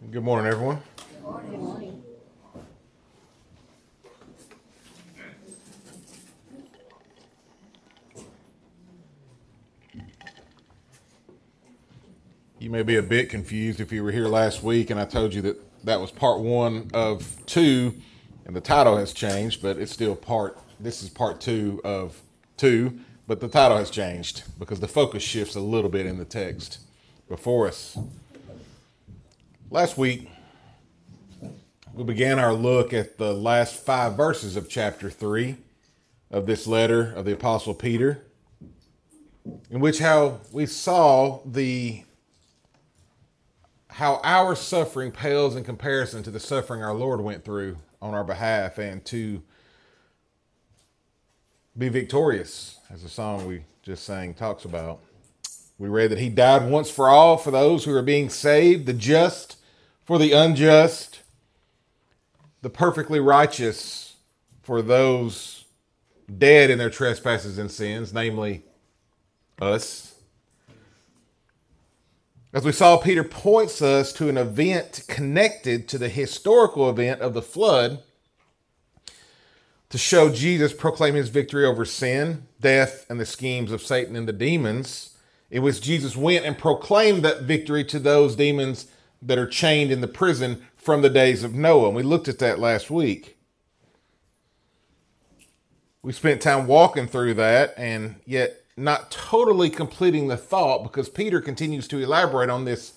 Good morning, everyone. Good morning. You may be a bit confused if you were here last week and I told you that that was part one of two, and the title has changed, but it's still this is part two of two, but the title has changed because the focus shifts a little bit in the text before us. Last week, we began our look at the last 5 verses of chapter 3 of this letter of the Apostle Peter, in which how we saw how our suffering pales in comparison to the suffering our Lord went through on our behalf, and to be victorious, as the song we just sang talks about. We read that he died once for all for those who are being saved, the just for the unjust, the perfectly righteous for those dead in their trespasses and sins, namely us. As we saw, Peter points us to an event connected to the historical event of the flood to show Jesus proclaim his victory over sin, death, and the schemes of Satan and the demons, in which Jesus went and proclaimed that victory to those demons that are chained in the prison from the days of Noah. And we looked at that last week. We spent time walking through that, and yet not totally completing the thought, because Peter continues to elaborate on this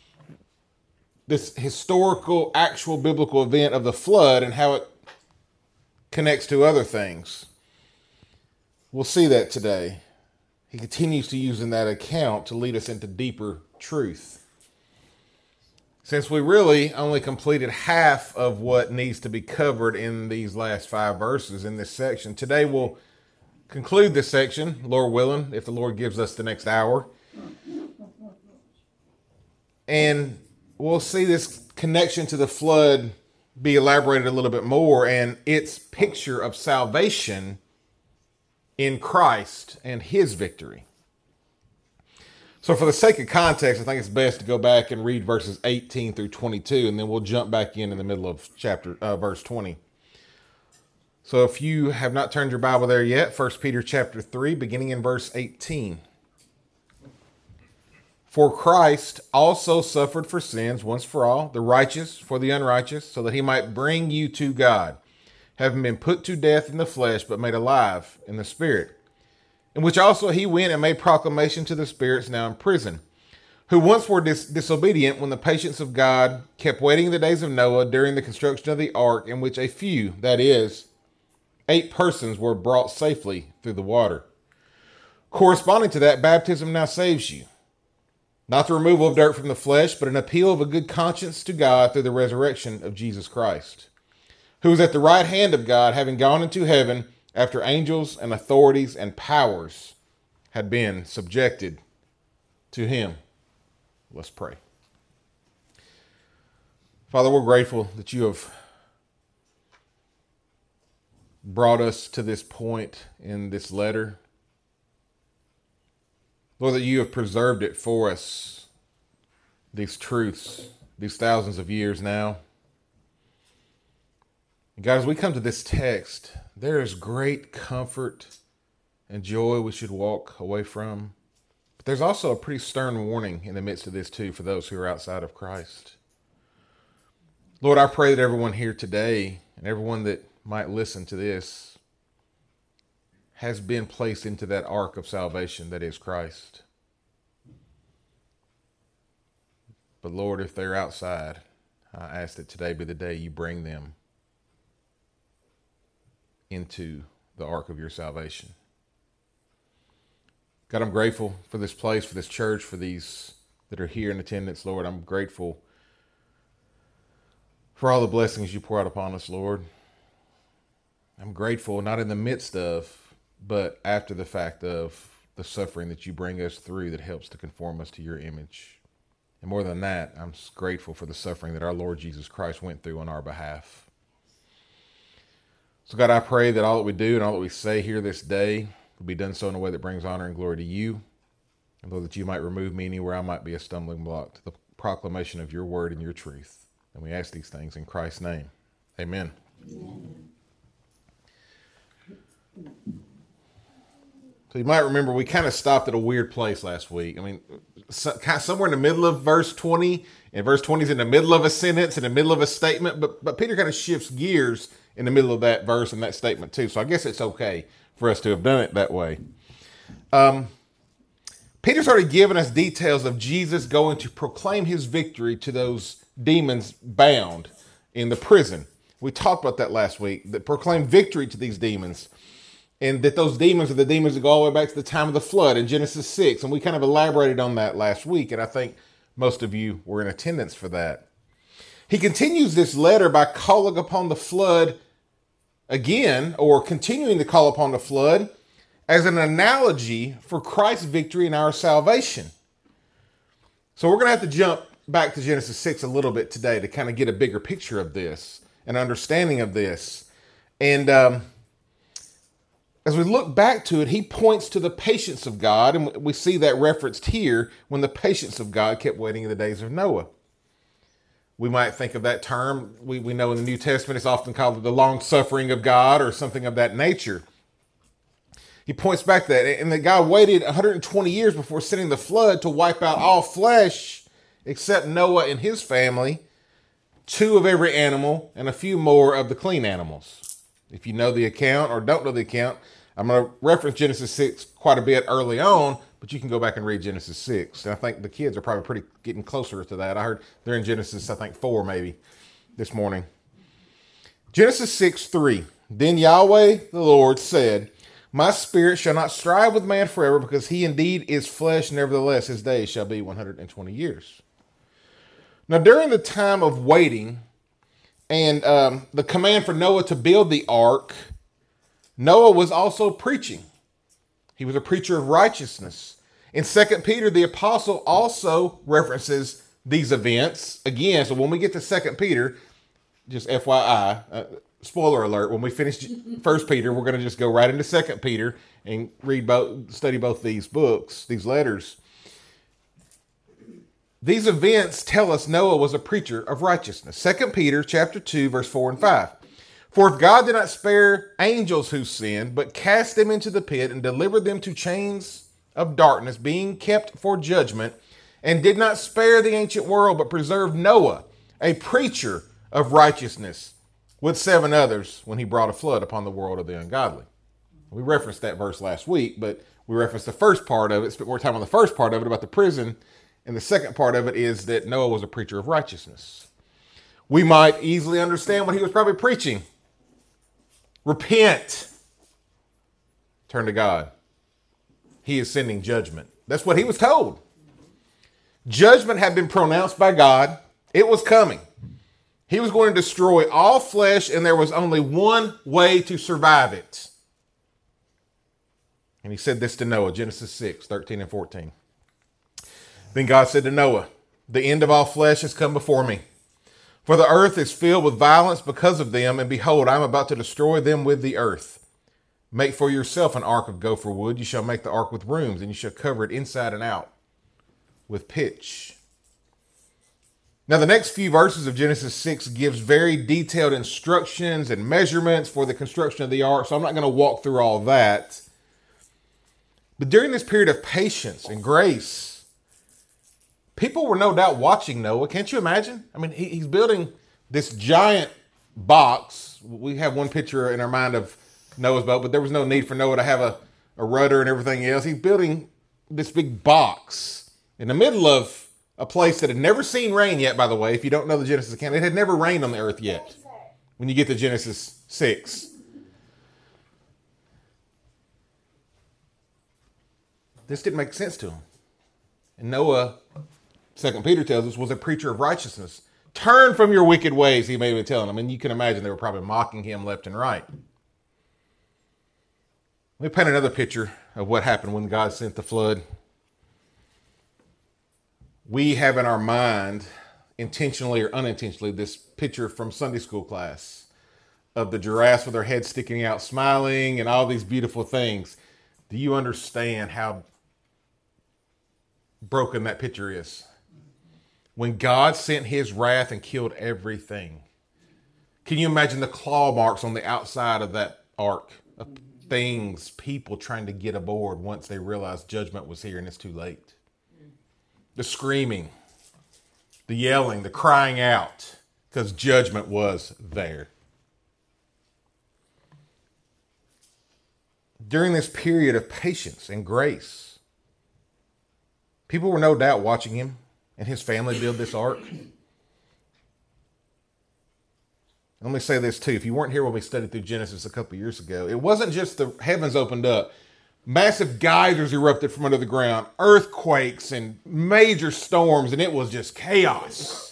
historical, actual biblical event of the flood and how it connects to other things. We'll see that today. He continues to use in that account to lead us into deeper truth. Since we really only completed half of what needs to be covered in these last 5 verses in this section, today we'll conclude this section, Lord willing, if the Lord gives us the next hour. And we'll see this connection to the flood be elaborated a little bit more, and its picture of salvation in Christ and his victory. So for the sake of context, I think it's best to go back and read verses 18 through 22, and then we'll jump back in the middle of verse 20. So if you have not turned your Bible there yet, 1 Peter chapter 3, beginning in verse 18. For Christ also suffered for sins once for all, the righteous for the unrighteous, so that he might bring you to God, having been put to death in the flesh, but made alive in the spirit, in which also he went and made proclamation to the spirits now in prison, who once were disobedient when the patience of God kept waiting in the days of Noah during the construction of the ark, in which a few, that is, 8 persons, were brought safely through the water. Corresponding to that, baptism now saves you. Not the removal of dirt from the flesh, but an appeal of a good conscience to God through the resurrection of Jesus Christ, who is at the right hand of God, having gone into heaven after angels and authorities and powers had been subjected to him. Let's pray. Father, we're grateful that you have brought us to this point in this letter. Lord, that you have preserved it for us, these truths, these thousands of years now. And God, as we come to this text, there is great comfort and joy we should walk away from. But there's also a pretty stern warning in the midst of this too for those who are outside of Christ. Lord, I pray that everyone here today and everyone that might listen to this has been placed into that ark of salvation that is Christ. But Lord, if they're outside, I ask that today be the day you bring them into the ark of your salvation. God, I'm grateful for this place, for this church, for these that are here in attendance, Lord. I'm grateful for all the blessings you pour out upon us, Lord. I'm grateful not in the midst of, but after the fact of the suffering that you bring us through that helps to conform us to your image. And more than that, I'm grateful for the suffering that our Lord Jesus Christ went through on our behalf. So God, I pray that all that we do and all that we say here this day will be done so in a way that brings honor and glory to you. And Lord, that you might remove me anywhere I might be a stumbling block to the proclamation of your word and your truth. And we ask these things in Christ's name. Amen. So you might remember we kind of stopped at a weird place last week. I mean, somewhere in the middle of verse 20, and verse 20 is in the middle of a sentence, in the middle of a statement, but Peter kind of shifts gears in the middle of that verse and that statement too. So I guess it's okay for us to have done it that way. Peter's already given us details of Jesus going to proclaim his victory to those demons bound in the prison. We talked about that last week, that proclaim victory to these demons. And that those demons are the demons that go all the way back to the time of the flood in Genesis 6. And we kind of elaborated on that last week. And I think most of you were in attendance for that. He continues this letter by calling upon the flood again, or continuing to call upon the flood as an analogy for Christ's victory in our salvation. So we're going to have to jump back to Genesis 6 a little bit today to kind of get a bigger picture of this, an understanding of this. And as we look back to it, he points to the patience of God, and we see that referenced here when the patience of God kept waiting in the days of Noah. We might think of that term. We know in the New Testament it's often called the long suffering of God or something of that nature. He points back to that, and that God waited 120 years before sending the flood to wipe out all flesh except Noah and his family, 2 of every animal, and a few more of the clean animals. If you know the account or don't know the account, I'm going to reference Genesis 6 quite a bit early on, but you can go back and read Genesis 6. And I think the kids are probably getting closer to that. I heard they're in Genesis, 4 maybe this morning. Genesis 6:3. Then Yahweh the Lord said, my spirit shall not strive with man forever, because he indeed is flesh. Nevertheless, his days shall be 120 years. Now, during the time of waiting, and the command for Noah to build the ark, Noah was also preaching. He was a preacher of righteousness. In 2 Peter, the apostle also references these events. Again, so when we get to 2 Peter, just FYI, spoiler alert, when we finish 1 Peter, we're going to just go right into 2 Peter and study both these books, these letters. These events tell us Noah was a preacher of righteousness. 2 Peter chapter 2, verse 4 and 5. For if God did not spare angels who sinned, but cast them into the pit and delivered them to chains of darkness, being kept for judgment, and did not spare the ancient world, but preserved Noah, a preacher of righteousness, with 7 others, when he brought a flood upon the world of the ungodly. We referenced that verse last week, but we referenced the first part of it, spent more time on the first part of it about the prison. And the second part of it is that Noah was a preacher of righteousness. We might easily understand what he was probably preaching. Repent. Turn to God. He is sending judgment. That's what he was told. Judgment had been pronounced by God. It was coming. He was going to destroy all flesh, and there was only one way to survive it. And he said this to Noah, Genesis 6, 13 and 14. Then God said to Noah, the end of all flesh has come before me, for the earth is filled with violence because of them, and behold, I am about to destroy them with the earth. Make for yourself an ark of gopher wood. You shall make the ark with rooms, and you shall cover it inside and out with pitch. Now, the next few verses of Genesis 6 gives very detailed instructions and measurements for the construction of the ark, so I'm not going to walk through all that. But during this period of patience and grace, people were no doubt watching Noah. Can't you imagine? I mean, he's building this giant box. We have one picture in our mind of Noah's boat, but there was no need for Noah to have a rudder and everything else. He's building this big box in the middle of a place that had never seen rain yet, by the way. If you don't know the Genesis account, it had never rained on the earth yet when you get to Genesis 6. This didn't make sense to him. And Noah, 2 Peter tells us, was a preacher of righteousness. Turn from your wicked ways, he may be telling them. And you can imagine they were probably mocking him left and right. Let me paint another picture of what happened when God sent the flood. We have in our mind, intentionally or unintentionally, this picture from Sunday school class of the giraffes with their heads sticking out, smiling, and all these beautiful things. Do you understand how broken that picture is? when God sent his wrath and killed everything. Can you imagine the claw marks on the outside of that ark of things, people trying to get aboard once they realized judgment was here and it's too late? The screaming, the yelling, the crying out, because judgment was there. During this period of patience and grace, people were no doubt watching him and his family build this ark. Let me say this too. If you weren't here when we studied through Genesis a couple years ago, it wasn't just the heavens opened up. Massive geysers erupted from under the ground, earthquakes and major storms, and it was just chaos.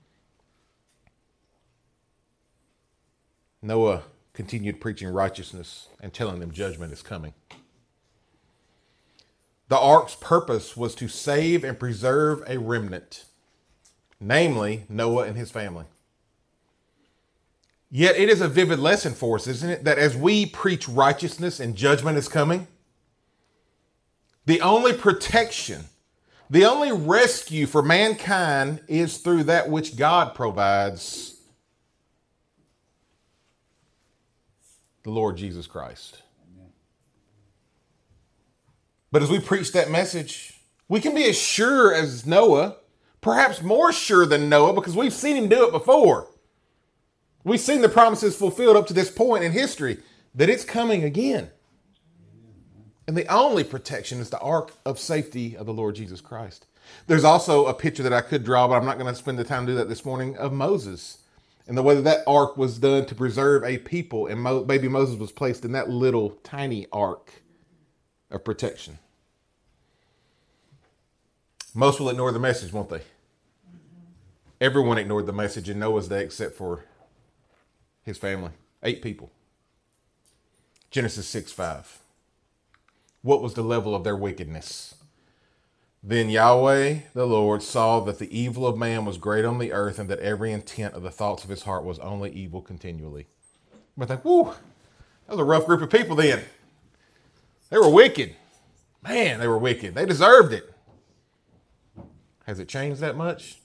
Noah continued preaching righteousness and telling them judgment is coming. The ark's purpose was to save and preserve a remnant, namely Noah and his family. Yet it is a vivid lesson for us, isn't it? That as we preach righteousness and judgment is coming, the only protection, the only rescue for mankind is through that which God provides, the Lord Jesus Christ. Amen. But as we preach that message, we can be as sure as Noah, perhaps more sure than Noah, because we've seen him do it before. We've seen the promises fulfilled up to this point in history, that it's coming again. And the only protection is the ark of safety of the Lord Jesus Christ. There's also a picture that I could draw, but I'm not going to spend the time to do that this morning, of Moses and the way that that ark was done to preserve a people. And baby Moses was placed in that little tiny ark of protection. Most will ignore the message, won't they? Everyone ignored the message in Noah's day except for his family. 8 people. Genesis 6:5. What was the level of their wickedness? Then Yahweh, the Lord, saw that the evil of man was great on the earth, and that every intent of the thoughts of his heart was only evil continually. But like, whoo, that was a rough group of people then. They were wicked. Man, they were wicked. They deserved it. Has it changed that much?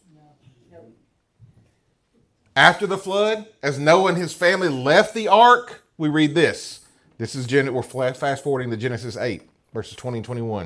After the flood, as Noah and his family left the ark, we read this. This is we're fast forwarding to Genesis 8, verses 20 and 21.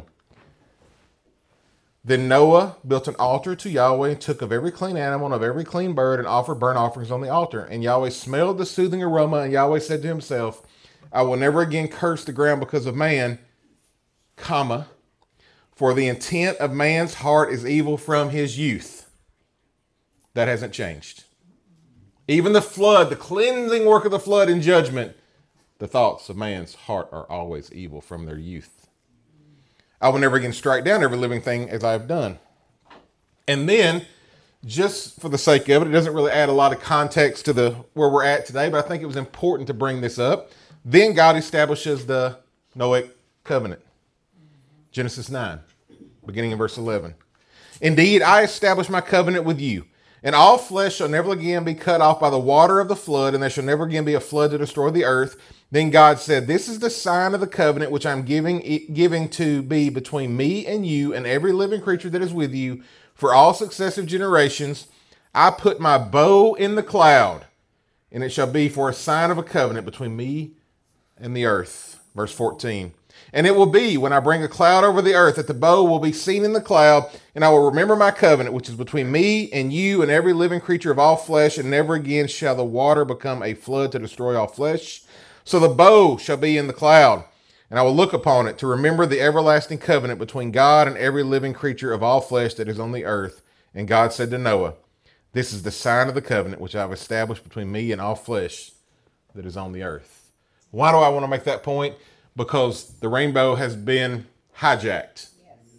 Then Noah built an altar to Yahweh and took of every clean animal and of every clean bird and offered burnt offerings on the altar. And Yahweh smelled the soothing aroma, and Yahweh said to himself, I will never again curse the ground because of man, comma, for the intent of man's heart is evil from his youth. That hasn't changed. Even the flood, the cleansing work of the flood in judgment, the thoughts of man's heart are always evil from their youth. I will never again strike down every living thing as I have done. And then, just for the sake of it, it doesn't really add a lot of context to where we're at today, but I think it was important to bring this up. Then God establishes the Noahic covenant. Genesis 9, beginning in verse 11. Indeed, I establish my covenant with you. And all flesh shall never again be cut off by the water of the flood, and there shall never again be a flood to destroy the earth. Then God said, this is the sign of the covenant which I'm giving to be between me and you and every living creature that is with you for all successive generations. I put my bow in the cloud, and it shall be for a sign of a covenant between me and the earth. Verse 14. And it will be when I bring a cloud over the earth that the bow will be seen in the cloud, and I will remember my covenant, which is between me and you and every living creature of all flesh, and never again shall the water become a flood to destroy all flesh. So the bow shall be in the cloud, and I will look upon it to remember the everlasting covenant between God and every living creature of all flesh that is on the earth. And God said to Noah, this is the sign of the covenant which I have established between me and all flesh that is on the earth. Why do I want to make that point? Because the rainbow has been hijacked.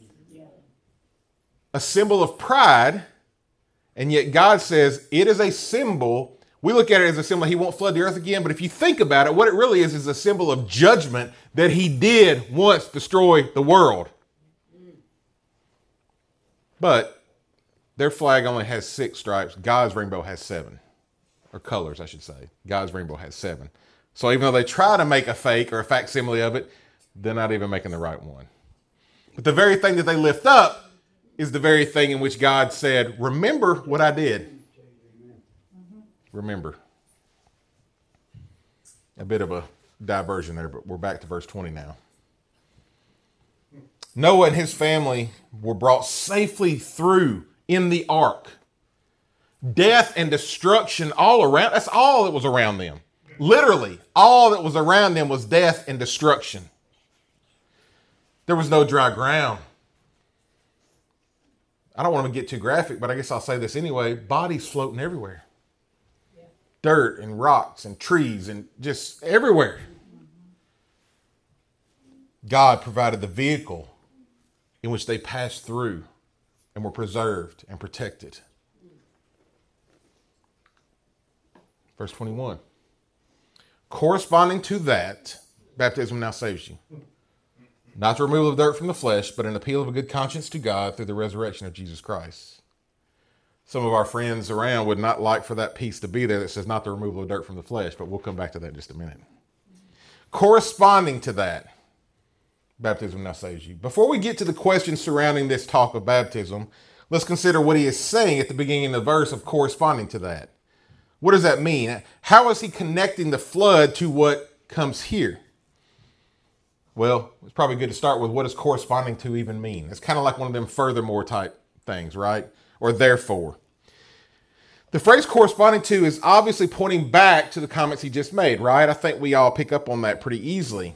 A symbol of pride, and yet God says it is a symbol. We look at it as a symbol he won't flood the earth again, but if you think about it, what it really is a symbol of judgment that he did once destroy the world. But their flag only has 6 stripes. God's rainbow has 7. Or colors, I should say. God's rainbow has 7. So even though they try to make a fake or a facsimile of it, they're not even making the right one. But the very thing that they lift up is the very thing in which God said, remember what I did. Remember. A bit of a diversion there, but we're back to verse 20 now. Noah and his family were brought safely through in the ark. Death and destruction all around. That's all that was around them. Literally, all that was around them was death and destruction. There was no dry ground. I don't want to get too graphic, but I guess I'll say this anyway. Bodies floating everywhere. Yeah. Dirt and rocks and trees and just everywhere. God provided the vehicle in which they passed through and were preserved and protected. Verse 21. Corresponding to that, baptism now saves you. Not the removal of dirt from the flesh, but an appeal of a good conscience to God through the resurrection of Jesus Christ. Some of our friends around would not like for that piece to be there that says not the removal of dirt from the flesh, but we'll come back to that in just a minute. Corresponding to that, baptism now saves you. Before we get to the questions surrounding this talk of baptism, let's consider what he is saying at the beginning of the verse of corresponding to that. What does that mean? How is he connecting the flood to what comes here? Well, it's probably good to start with what does corresponding to even mean? It's kind of like one of them furthermore type things, right? Or therefore. The phrase corresponding to is obviously pointing back to the comments he just made, right? I think we all pick up on that pretty easily.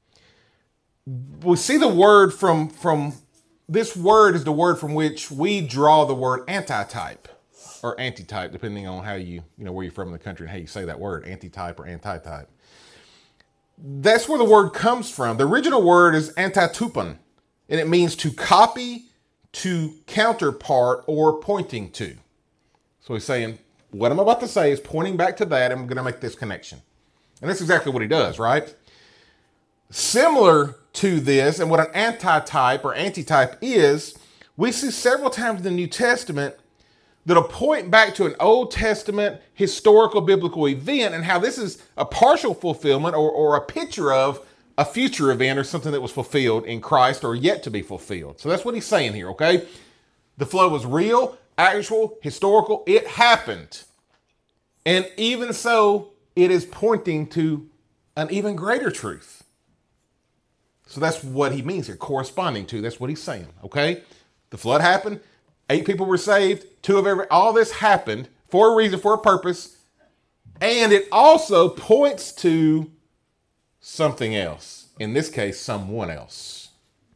We see the word from this word is the word from which we draw the word antitype or antitype, depending on how you know, where you're from in the country and how you say that word, antitype or antitype. That's where the word comes from. The original word is antitupon, and it means to copy, to counterpart, or pointing to. So he's saying, what I'm about to say is pointing back to that, and I'm going to make this connection. And that's exactly what he does, right? Similar to this, and what an antitype or antitype is, we see several times in the New Testament that'll point back to an Old Testament historical biblical event and how this is a partial fulfillment or a picture of a future event or something that was fulfilled in Christ or yet to be fulfilled. So that's what he's saying here, okay? The flood was real, actual, historical. It happened. And even so, it is pointing to an even greater truth. So that's what he means here, corresponding to. That's what he's saying, okay? The flood happened. 8 people were saved. 2 of every. All this happened for a reason, for a purpose. And it also points to something else. In this case, someone else.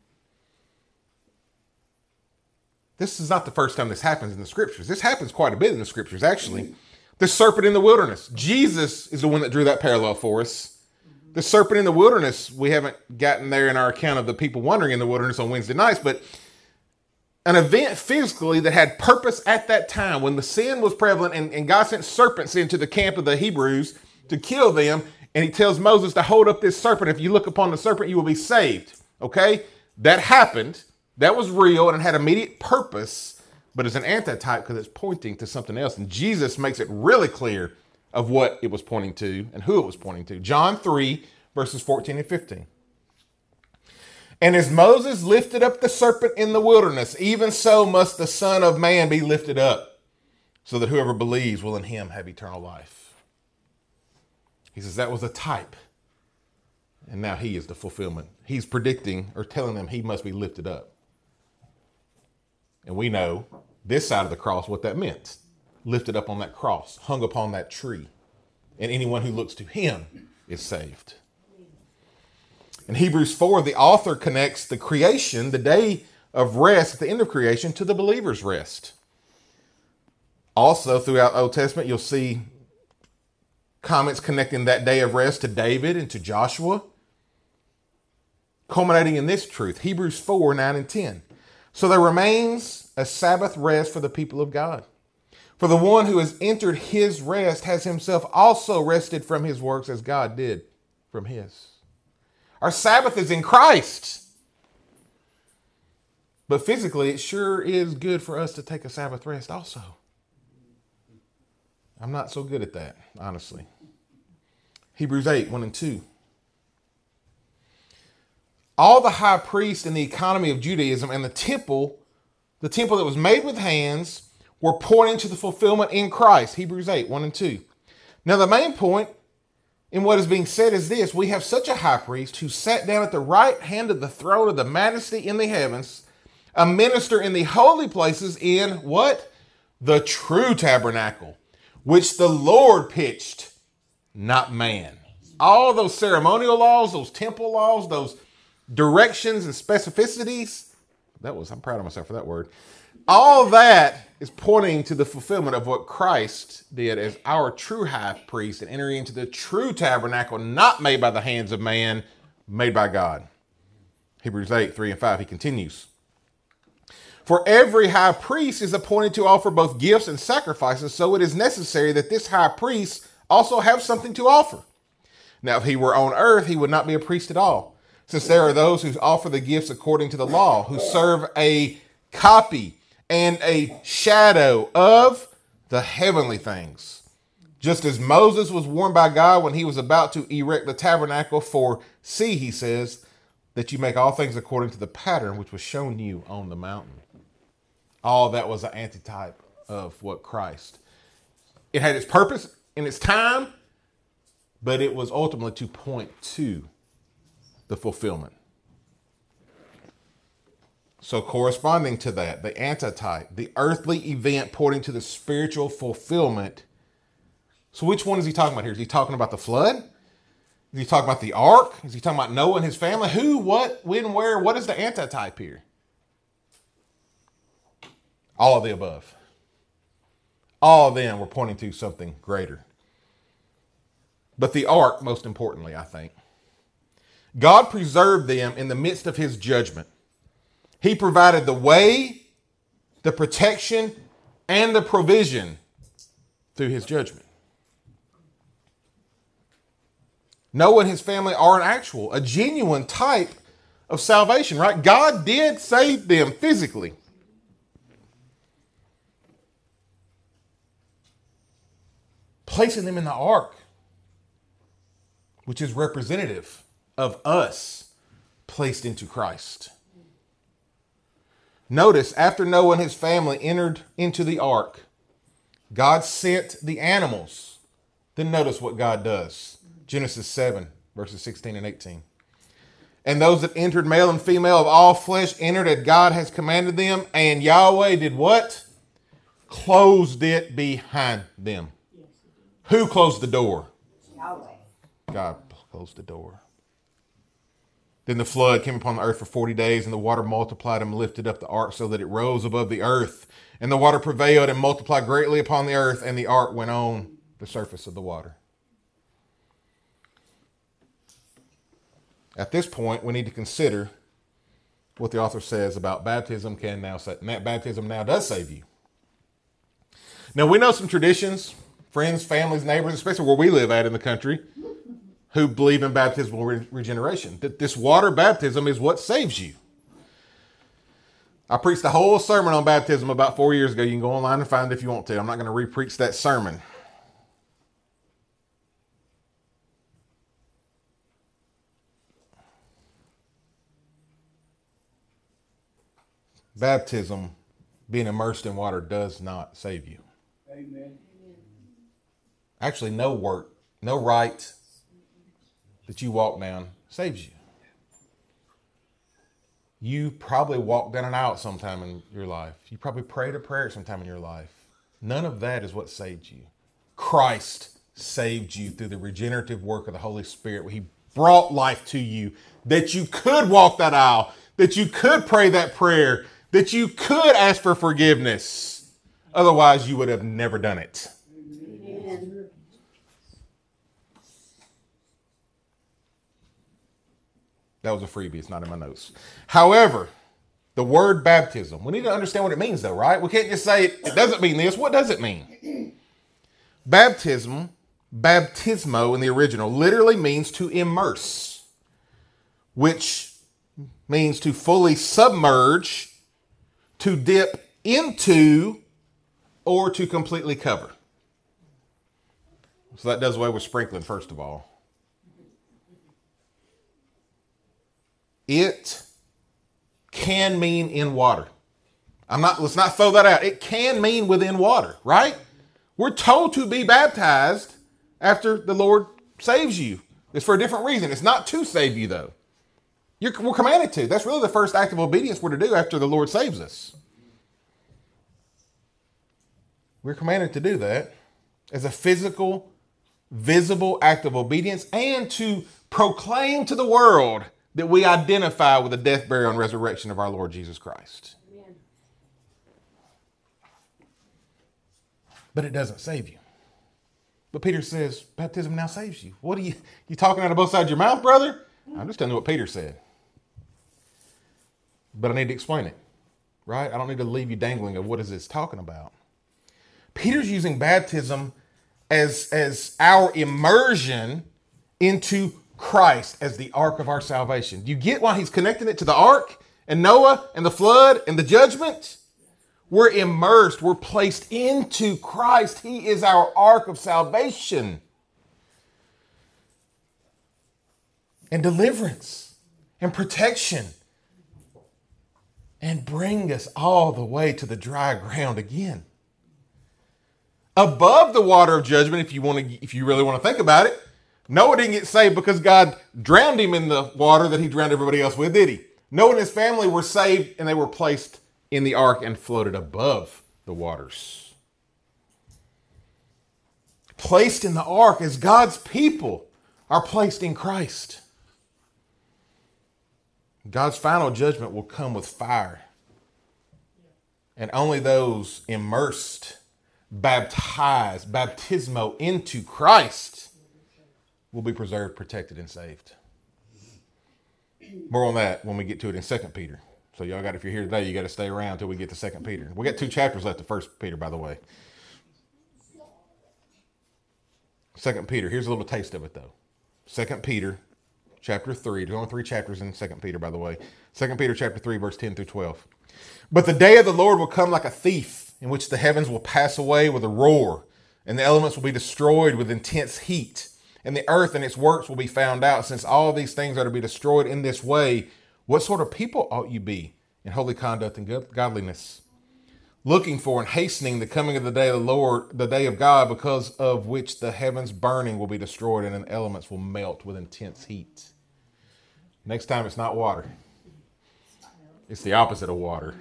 This is not the first time this happens in the scriptures. This happens quite a bit in the scriptures, actually. The serpent in the wilderness. Jesus is the one that drew that parallel for us. The serpent in the wilderness, we haven't gotten there in our account of the people wandering in the wilderness on Wednesday nights, but an event physically that had purpose at that time when the sin was prevalent and God sent serpents into the camp of the Hebrews to kill them. And he tells Moses to hold up this serpent. If you look upon the serpent, you will be saved. Okay. That happened. That was real and it had immediate purpose, but it's an antitype because it's pointing to something else. And Jesus makes it really clear of what it was pointing to and who it was pointing to. John 3 verses 14 and 15. And as Moses lifted up the serpent in the wilderness, even so must the Son of Man be lifted up, so that whoever believes will in him have eternal life. He says that was a type. And now he is the fulfillment. He's predicting or telling them he must be lifted up. And we know this side of the cross what that meant. Lifted up on that cross, hung upon that tree. And anyone who looks to him is saved. In Hebrews 4, the author connects the creation, the day of rest at the end of creation, to the believer's rest. Also, throughout the Old Testament, you'll see comments connecting that day of rest to David and to Joshua, culminating in this truth, Hebrews 4, 9 and 10. So there remains a Sabbath rest for the people of God. For the one who has entered his rest has himself also rested from his works as God did from his. Our Sabbath is in Christ. But physically, it sure is good for us to take a Sabbath rest also. I'm not so good at that, honestly. Hebrews 8, 1 and 2. All the high priests in the economy of Judaism and the temple the temple that was made with hands, were pointing to the fulfillment in Christ. Hebrews 8, 1 and 2. Now, the main point in what is being said is this: we have such a high priest who sat down at the right hand of the throne of the majesty in the heavens, a minister in the holy places in what? The true tabernacle, which the Lord pitched, not man. All those ceremonial laws, those temple laws, those directions and specificities, I'm proud of myself for that word. All that is pointing to the fulfillment of what Christ did as our true high priest and entering into the true tabernacle, not made by the hands of man, made by God. Hebrews 8, 3 and 5, he continues. For every high priest is appointed to offer both gifts and sacrifices, so it is necessary that this high priest also have something to offer. Now, if he were on earth, he would not be a priest at all, since there are those who offer the gifts according to the law, who serve a copy and a shadow of the heavenly things. Just as Moses was warned by God when he was about to erect the tabernacle, for see, he says, that you make all things according to the pattern which was shown you on the mountain. All that was an antitype of what Christ. It had its purpose in its time, but it was ultimately to point to the fulfillment. So corresponding to that, the antitype, the earthly event pointing to the spiritual fulfillment. So which one is he talking about here? Is he talking about the flood? Is he talking about the ark? Is he talking about Noah and his family? Who, what, when, where? What is the antitype here? All of the above. All of them were pointing to something greater. But the ark, most importantly, I think. God preserved them in the midst of his judgment. He provided the way, the protection, and the provision through his judgment. Noah and his family are a genuine type of salvation, right? God did save them physically. Placing them in the ark, which is representative of us placed into Christ. Notice, after Noah and his family entered into the ark, God sent the animals. Then notice what God does. Genesis 7, verses 16 and 18. And those that entered, male and female of all flesh, entered as God has commanded them. And Yahweh did what? Closed it behind them. Who closed the door? Yahweh. God closed the door. Then the flood came upon the earth for 40 days, and the water multiplied and lifted up the ark so that it rose above the earth. And the water prevailed and multiplied greatly upon the earth, and the ark went on the surface of the water. At this point, we need to consider what the author says about baptism baptism now does save you. Now, we know some traditions, friends, families, neighbors, especially where we live at in the country, who believe in baptismal regeneration, that this water baptism is what saves you. I preached a whole sermon on baptism about 4 years ago. You can go online and find it if you want to. I'm not going to re-preach that sermon. Baptism, being immersed in water, does not save you. Amen. Actually, no work, no rite that you walk down saves you. You probably walked down an aisle sometime in your life. You probably prayed a prayer sometime in your life. None of that is what saved you. Christ saved you through the regenerative work of the Holy Spirit, where he brought life to you, that you could walk that aisle, that you could pray that prayer, that you could ask for forgiveness. Otherwise, you would have never done it. Amen. That was a freebie. It's not in my notes. However, the word baptism, we need to understand what it means, though, right? We can't just say it doesn't mean this. What does it mean? Baptism, baptismo in the original, literally means to immerse, which means to fully submerge, to dip into, or to completely cover. So that does away with sprinkling, first of all. It can mean in water. Let's not throw that out. It can mean within water, right? We're told to be baptized after the Lord saves you. It's for a different reason. It's not to save you, though. We're commanded to. That's really the first act of obedience we're to do after the Lord saves us. We're commanded to do that as a physical, visible act of obedience and to proclaim to the world that we identify with the death, burial, and resurrection of our Lord Jesus Christ. Amen. But it doesn't save you. But Peter says, baptism now saves you. What are you talking out of both sides of your mouth, brother? I'm just telling you what Peter said. But I need to explain it, right? I don't need to leave you dangling of what is this talking about. Peter's using baptism as our immersion into Christ as the ark of our salvation. Do you get why he's connecting it to the ark and Noah and the flood and the judgment? We're immersed. We're placed into Christ. He is our ark of salvation and deliverance and protection and bring us all the way to the dry ground again. Above the water of judgment, if you really want to think about it, Noah didn't get saved because God drowned him in the water that he drowned everybody else with, did he? Noah and his family were saved and they were placed in the ark and floated above the waters. Placed in the ark as God's people are placed in Christ. God's final judgment will come with fire. And only those immersed, baptized, baptismo into Christ will be preserved, protected, and saved. More on that when we get to it in 2 Peter. So y'all if you're here today, you got to stay around until we get to 2 Peter. We got 2 chapters left of 1 Peter, by the way. 2 Peter, here's a little taste of it though. 2 Peter chapter 3, there's only 3 chapters in 2 Peter, by the way. 2 Peter chapter 3, verse 10 through 12. But the day of the Lord will come like a thief, in which the heavens will pass away with a roar, and the elements will be destroyed with intense heat, and the earth and its works will be found out. Since all these things are to be destroyed in this way, what sort of people ought you be in holy conduct and godliness, looking for and hastening the coming of the day of the Lord, the day of God, because of which the heavens burning will be destroyed and the elements will melt with intense heat. Next time it's not water. It's the opposite of water.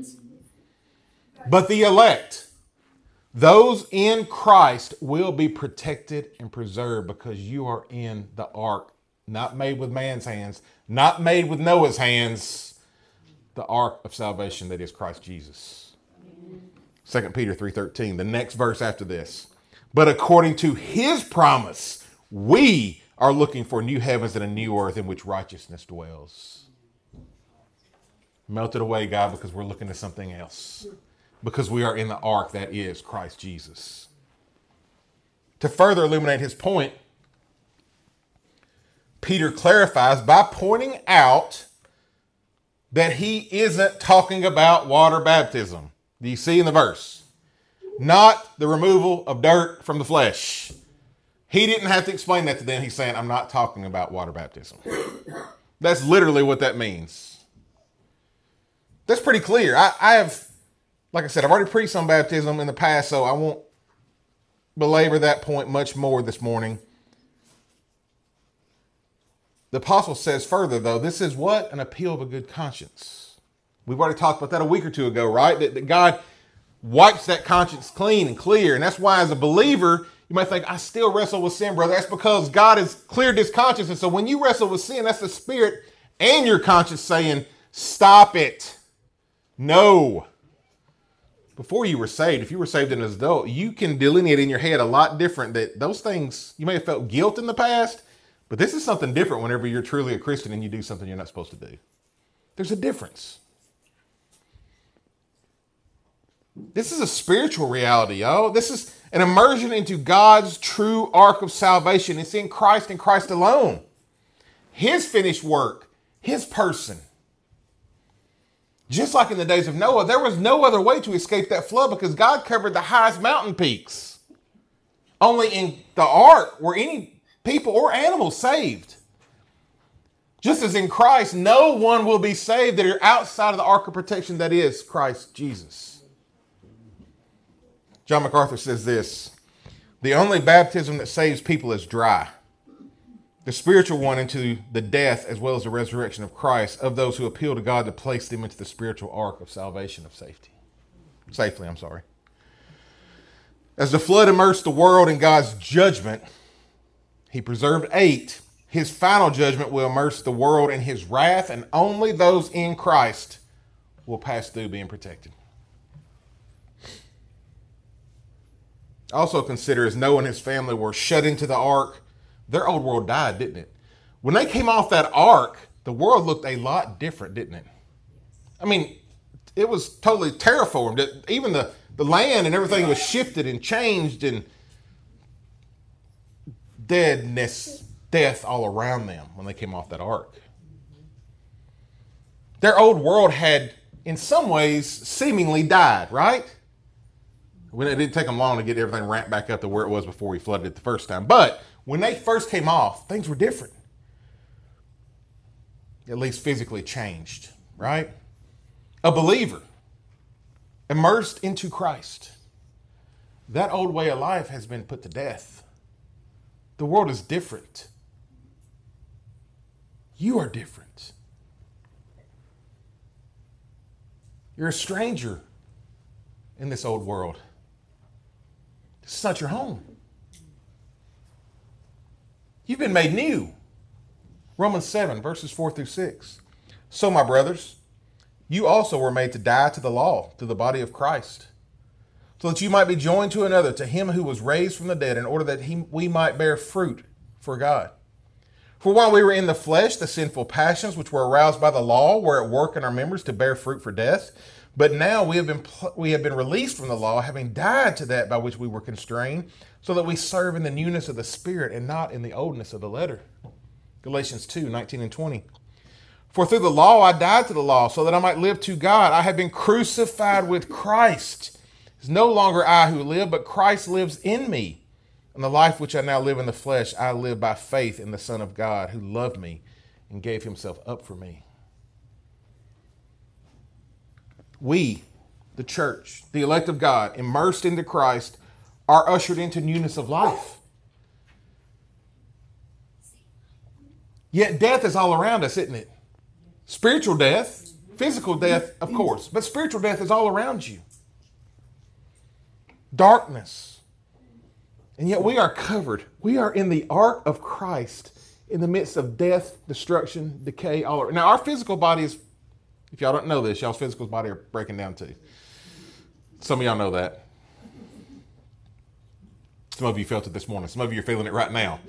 But the elect, those in Christ, will be protected and preserved because you are in the ark, not made with man's hands, not made with Noah's hands, the ark of salvation that is Christ Jesus. 2 Peter 3:13, the next verse after this. But according to his promise, we are looking for new heavens and a new earth in which righteousness dwells. Melted away, God, because we're looking at something else. Because we are in the ark that is Christ Jesus. To further illuminate his point, Peter clarifies by pointing out that he isn't talking about water baptism. Do you see in the verse? Not the removal of dirt from the flesh. He didn't have to explain that to them. He's saying, I'm not talking about water baptism. That's literally what that means. That's pretty clear. I have, like I said, I've already preached on baptism in the past, so I won't belabor that point much more this morning. The apostle says further, though, this is what? An appeal of a good conscience. We've already talked about that a week or two ago, right? That God wipes that conscience clean and clear. And that's why as a believer, you might think, I still wrestle with sin, brother. That's because God has cleared his conscience. And so when you wrestle with sin, that's the Spirit and your conscience saying, stop it. No. Before you were saved, if you were saved as an adult, you can delineate in your head a lot different that those things, you may have felt guilt in the past, but this is something different whenever you're truly a Christian and you do something you're not supposed to do. There's a difference. This is a spiritual reality, y'all. This is an immersion into God's true ark of salvation. It's in Christ and Christ alone. His finished work, his person. Just like in the days of Noah, there was no other way to escape that flood because God covered the highest mountain peaks. Only in the ark were any people or animals saved. Just as in Christ, no one will be saved that are outside of the ark of protection that is Christ Jesus. John MacArthur says this: the only baptism that saves people is dry. The spiritual one into the death as well as the resurrection of Christ, of those who appeal to God to place them into the spiritual ark of salvation of safety. Safely, I'm sorry. As the flood immersed the world in God's judgment, he preserved 8. His final judgment will immerse the world in his wrath, and only those in Christ will pass through being protected. Also consider, as Noah and his family were shut into the ark, their old world died, didn't it? When they came off that ark, the world looked a lot different, didn't it? I mean, it was totally terraformed. Even the land and everything was shifted and changed, and death all around them when they came off that ark. Their old world had, in some ways, seemingly died, right? When it didn't take them long to get everything ramped back up to where it was before he flooded it the first time. But when they first came off, things were different. At least physically changed, right? A believer immersed into Christ. That old way of life has been put to death. The world is different. You are different. You're a stranger in this old world. This is not your home. You've been made new. Romans 7, verses 4 through 6. So, my brothers, you also were made to die to the law, to the body of Christ, so that you might be joined to another, to him who was raised from the dead, in order that we might bear fruit for God. For while we were in the flesh, the sinful passions which were aroused by the law were at work in our members to bear fruit for death. But now we have been released from the law, having died to that by which we were constrained, so that we serve in the newness of the Spirit and not in the oldness of the letter. Galatians 2, 19 and 20. For through the law I died to the law, so that I might live to God. I have been crucified with Christ. It's no longer I who live, but Christ lives in me. And the life which I now live in the flesh, I live by faith in the Son of God, who loved me and gave himself up for me. We, the church, the elect of God, immersed into Christ, are ushered into newness of life. Yet death is all around us, isn't it? Spiritual death, physical death, of course, but spiritual death is all around you. Darkness. And yet we are covered. We are in the ark of Christ in the midst of death, destruction, decay, all around. Now, our physical body is, if y'all don't know this, y'all's physical body are breaking down too. Some of y'all know that. Some of you felt it this morning. Some of you are feeling it right now.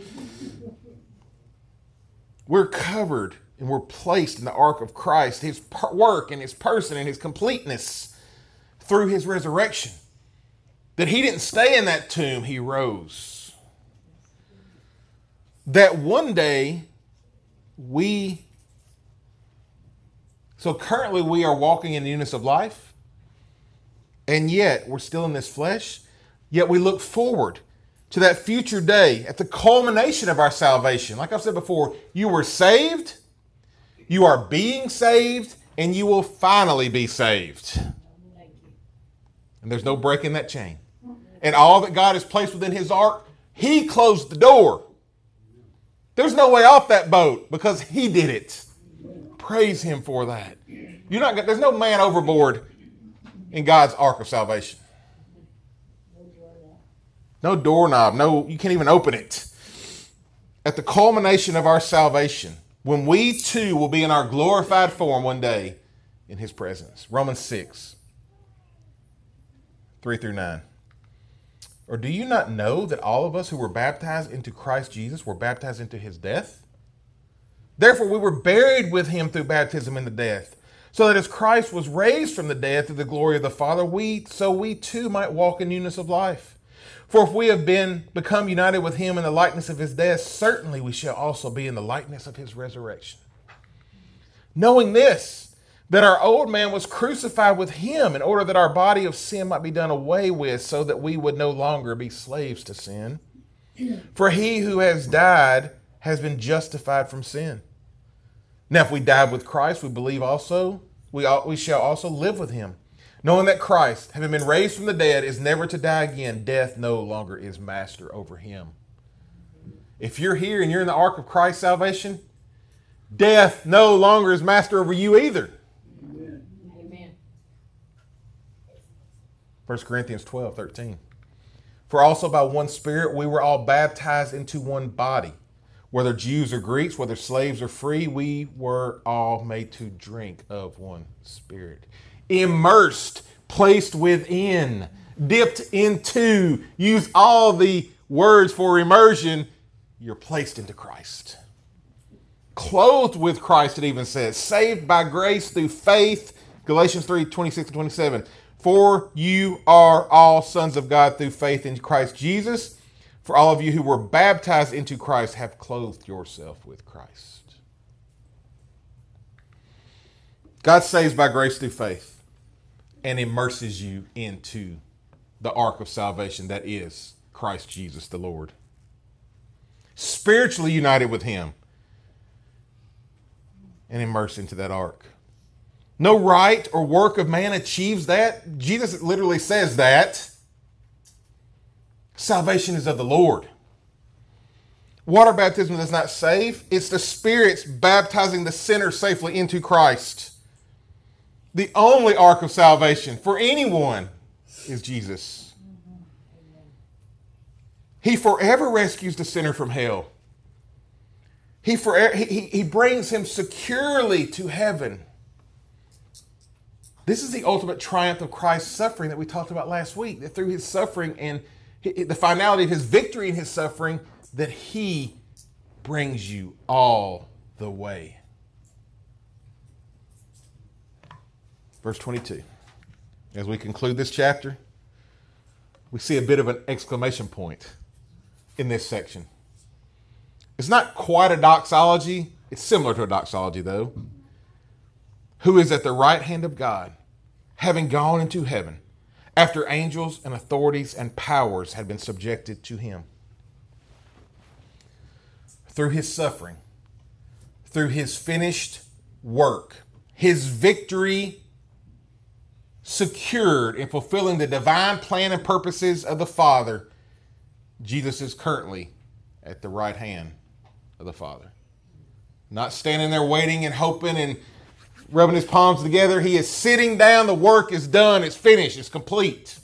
We're covered and we're placed in the ark of Christ, his work and his person and his completeness through his resurrection. That he didn't stay in that tomb, he rose. That one day so currently we are walking in newness of life, and yet we're still in this flesh, yet we look forward to that future day at the culmination of our salvation. Like I've said before, you were saved, you are being saved, and you will finally be saved. And there's no breaking that chain. And all that God has placed within his ark, he closed the door. There's no way off that boat because he did it. Praise him for that. There's no man overboard in God's ark of salvation. No doorknob. No, you can't even open it. At the culmination of our salvation, when we too will be in our glorified form one day in his presence. Romans 6, 3 through 9. Or do you not know that all of us who were baptized into Christ Jesus were baptized into his death? Therefore, we were buried with him through baptism into death, so that as Christ was raised from the dead through the glory of the Father, we too might walk in newness of life. For if we have become united with him in the likeness of his death, certainly we shall also be in the likeness of his resurrection. Knowing this, that our old man was crucified with him in order that our body of sin might be done away with, so that we would no longer be slaves to sin. For he who has died has been justified from sin. Now, if we died with Christ, we believe also, we shall also live with him. Knowing that Christ, having been raised from the dead, is never to die again, death no longer is master over him. If you're here and you're in the ark of Christ's salvation, death no longer is master over you either. Amen. 1 Corinthians 12:13. For also by one Spirit we were all baptized into one body. Whether Jews or Greeks, whether slaves or free, we were all made to drink of one Spirit. Immersed, placed within, dipped into, use all the words for immersion, you're placed into Christ. Clothed with Christ, it even says. Saved by grace through faith, Galatians 3:26 and 27. For you are all sons of God through faith in Christ Jesus. For all of you who were baptized into Christ have clothed yourself with Christ. God saves by grace through faith and immerses you into the ark of salvation that is Christ Jesus the Lord. Spiritually united with him and immersed into that ark. No right or work of man achieves that. Jesus literally says that. Salvation is of the Lord. Water baptism does not save. It's the Spirit's baptizing the sinner safely into Christ. The only ark of salvation for anyone is Jesus. He forever rescues the sinner from hell. He brings him securely to heaven. This is the ultimate triumph of Christ's suffering that we talked about last week. That through his suffering and the finality of his victory in his suffering, that he brings you all the way. Verse 22. As we conclude this chapter, we see a bit of an exclamation point in this section. It's not quite a doxology. It's similar to a doxology, though. Who is at the right hand of God, having gone into heaven, after angels and authorities and powers had been subjected to him. Through his suffering, through his finished work, his victory secured in fulfilling the divine plan and purposes of the Father, Jesus is currently at the right hand of the Father. Not standing there waiting and hoping and rubbing his palms together. He is sitting down. The work is done. It's finished. It's complete.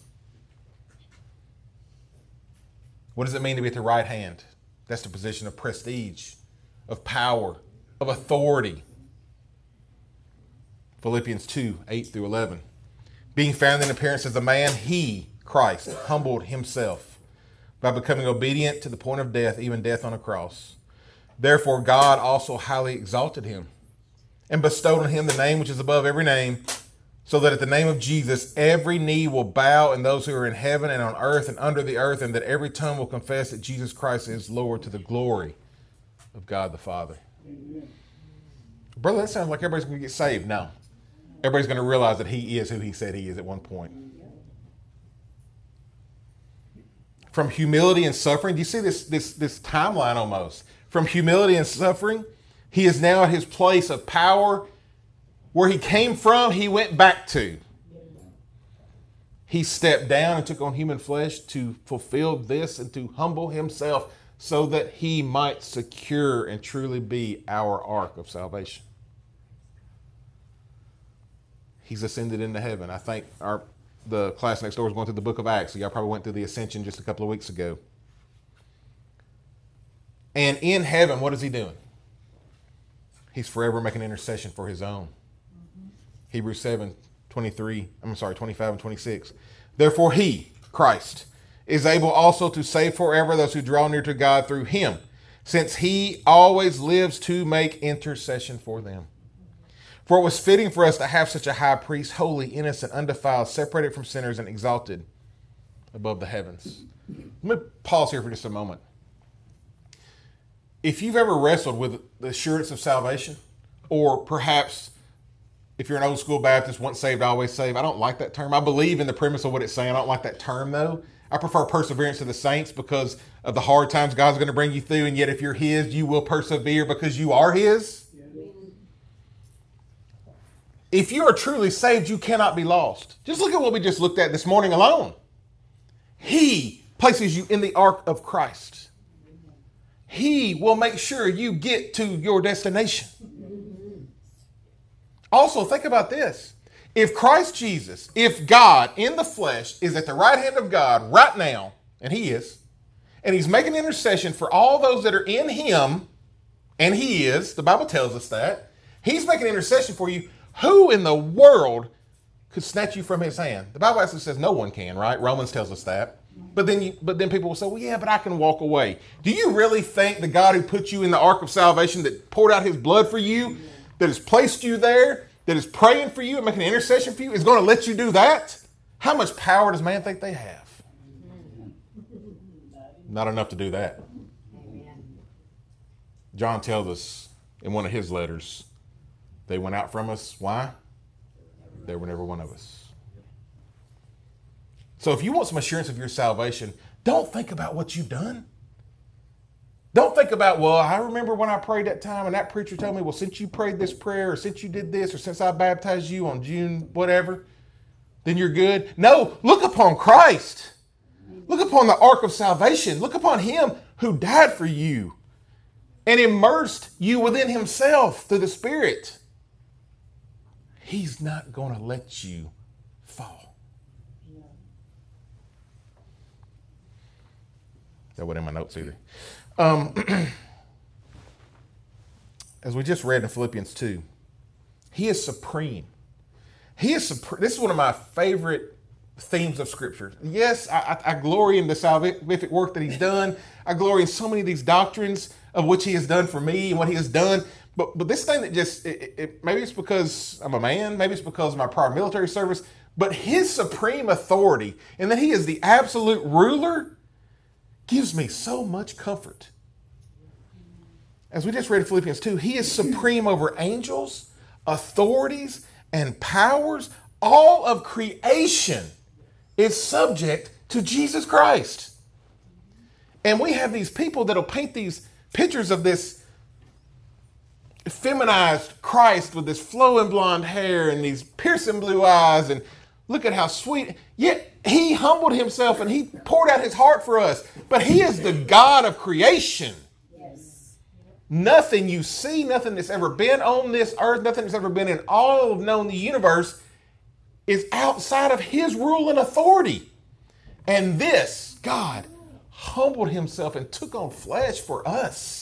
What does it mean to be at the right hand? That's the position of prestige, of power, of authority. Philippians 2:8-11. Being found in appearance as a man, he, Christ, humbled himself by becoming obedient to the point of death, even death on a cross. Therefore, God also highly exalted him and bestowed on him the name which is above every name, so that at the name of Jesus every knee will bow, and those who are in heaven and on earth and under the earth, and that every tongue will confess that Jesus Christ is Lord, to the glory of God the Father. Amen. Brother, that sounds like everybody's going to get saved. No. Everybody's going to realize that he is who he said he is at one point. From humility and suffering, do you see this timeline almost? From humility and suffering, he is now at his place of power. Where he came from, he went back to. He stepped down and took on human flesh to fulfill this and to humble himself so that he might secure and truly be our ark of salvation. He's ascended into heaven. I think the class next door was going through the book of Acts, so y'all probably went through the ascension just a couple of weeks ago. And in heaven, what is he doing? He's forever making intercession for his own. Hebrews 7:25 and 26. Therefore he, Christ, is able also to save forever those who draw near to God through him, since he always lives to make intercession for them. For it was fitting for us to have such a high priest, holy, innocent, undefiled, separated from sinners, and exalted above the heavens. Let me pause here for just a moment. If you've ever wrestled with the assurance of salvation, or perhaps if you're an old school Baptist, once saved, always saved, I don't like that term. I believe in the premise of what it's saying. I don't like that term, though. I prefer perseverance to the saints because of the hard times God's going to bring you through, and yet if you're his, you will persevere because you are his. If you are truly saved, you cannot be lost. Just look at what we just looked at this morning alone. He places you in the ark of Christ. He will make sure you get to your destination. Also, think about this. If Christ Jesus, if God in the flesh is at the right hand of God right now, and he is, and he's making intercession for all those that are in him, and he is, the Bible tells us that, he's making intercession for you, who in the world could snatch you from his hand? The Bible actually says no one can, right? Romans tells us that. But then people will say, well, yeah, but I can walk away. Do you really think the God who put you in the ark of salvation, that poured out his blood for you, that has placed you there, that is praying for you and making an intercession for you, is going to let you do that? How much power does man think they have? Not enough to do that. John tells us in one of his letters, they went out from us. Why? They were never one of us. So if you want some assurance of your salvation, don't think about what you've done. Don't think about, well, I remember when I prayed that time and that preacher told me, well, since you prayed this prayer or since you did this or since I baptized you on June whatever, then you're good. No, look upon Christ. Look upon the ark of salvation. Look upon him who died for you and immersed you within himself through the Spirit. He's not going to let you fall. That wasn't in my notes either. As we just read in Philippians 2, he is supreme. He is supreme. This is one of my favorite themes of Scripture. Yes, I glory in the salvific work that he's done. I glory in so many of these doctrines of which he has done for me and what he has done. But this thing that just, maybe it's because I'm a man, maybe it's because of my prior military service, but his supreme authority and that he is the absolute ruler gives me so much comfort. As we just read in Philippians 2, he is supreme over angels, authorities, and powers. All of creation is subject to Jesus Christ. And we have these people that'll paint these pictures of this feminized Christ with this flowing blonde hair and these piercing blue eyes, and look at how sweet. Yet he humbled himself and he poured out his heart for us. But he is the God of creation. Yes. Nothing you see, nothing that's ever been on this earth, nothing that's ever been in all of known the universe is outside of his rule and authority. And this God humbled himself and took on flesh for us.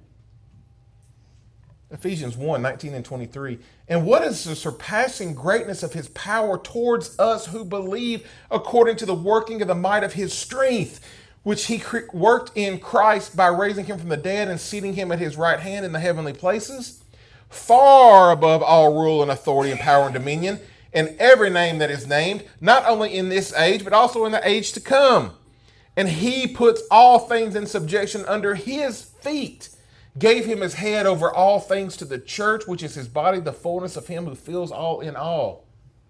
Ephesians 1, 19 and 23. And what is the surpassing greatness of his power towards us who believe, according to the working of the might of his strength, which he worked in Christ by raising him from the dead and seating him at his right hand in the heavenly places, far above all rule and authority and power and dominion, and every name that is named, not only in this age, but also in the age to come. And he puts all things in subjection under his feet, gave him his head over all things to the church, which is his body, the fullness of him who fills all in all.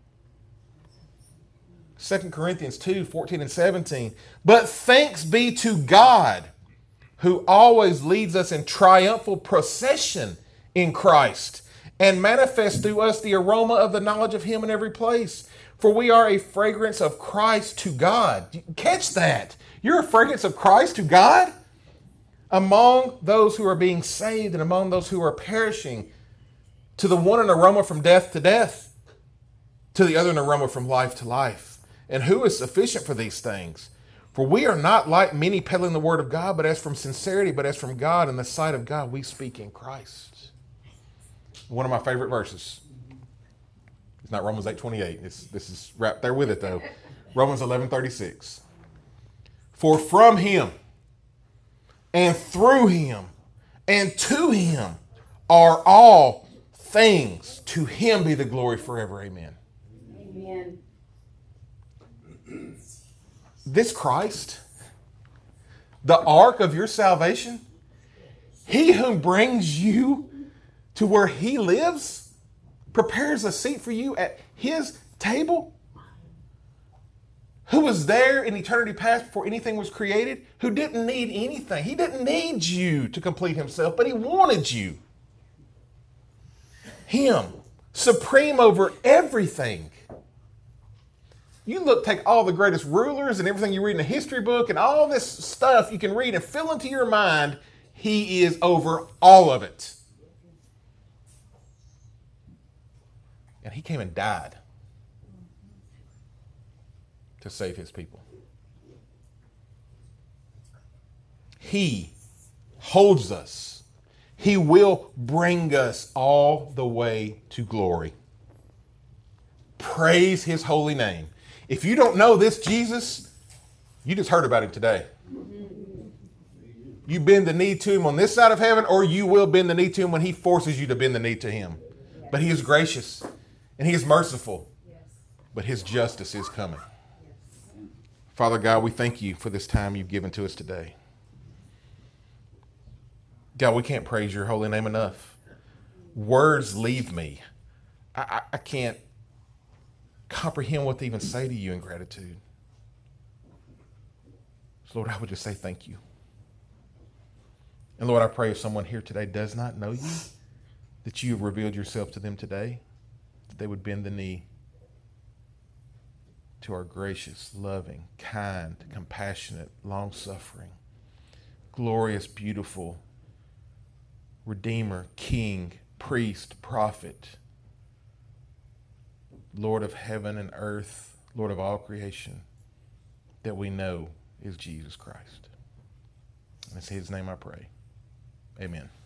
2 Corinthians 2, 14 and 17. But thanks be to God, who always leads us in triumphal procession in Christ, and manifests through us the aroma of the knowledge of him in every place. For we are a fragrance of Christ to God. Catch that. You're a fragrance of Christ to God? Among those who are being saved and among those who are perishing, to the one an aroma from death to death, to the other an aroma from life to life. And who is sufficient for these things? For we are not like many peddling the word of God, but as from sincerity, but as from God, in the sight of God, we speak in Christ. One of my favorite verses. It's not Romans 8:28. This is right there with it though. Romans 11:36. For from him, and through him, and to him are all things. To him be the glory forever. Amen. Amen. This Christ, the ark of your salvation, he who brings you to where he lives, prepares a seat for you at his table, who was there in eternity past before anything was created, who didn't need anything. He didn't need you to complete himself, but he wanted you. Him, supreme over everything. You take all the greatest rulers and everything you read in a history book and all this stuff you can read and fill into your mind, he is over all of it. And he came and died to save his people. He holds us. He will bring us all the way to glory. Praise his holy name. If you don't know this Jesus, you just heard about him today. You bend the knee to him on this side of heaven, or you will bend the knee to him when he forces you to bend the knee to him. But he is gracious and he is merciful. But his justice is coming. Father God, we thank you for this time you've given to us today. God, we can't praise your holy name enough. Words leave me. I can't comprehend what to even say to you in gratitude. So Lord, I would just say thank you. And Lord, I pray if someone here today does not know you, that you have revealed yourself to them today, that they would bend the knee to our gracious, loving, kind, compassionate, long-suffering, glorious, beautiful Redeemer, King, Priest, Prophet, Lord of heaven and earth, Lord of all creation, that we know is Jesus Christ. And it's in his name I pray. Amen.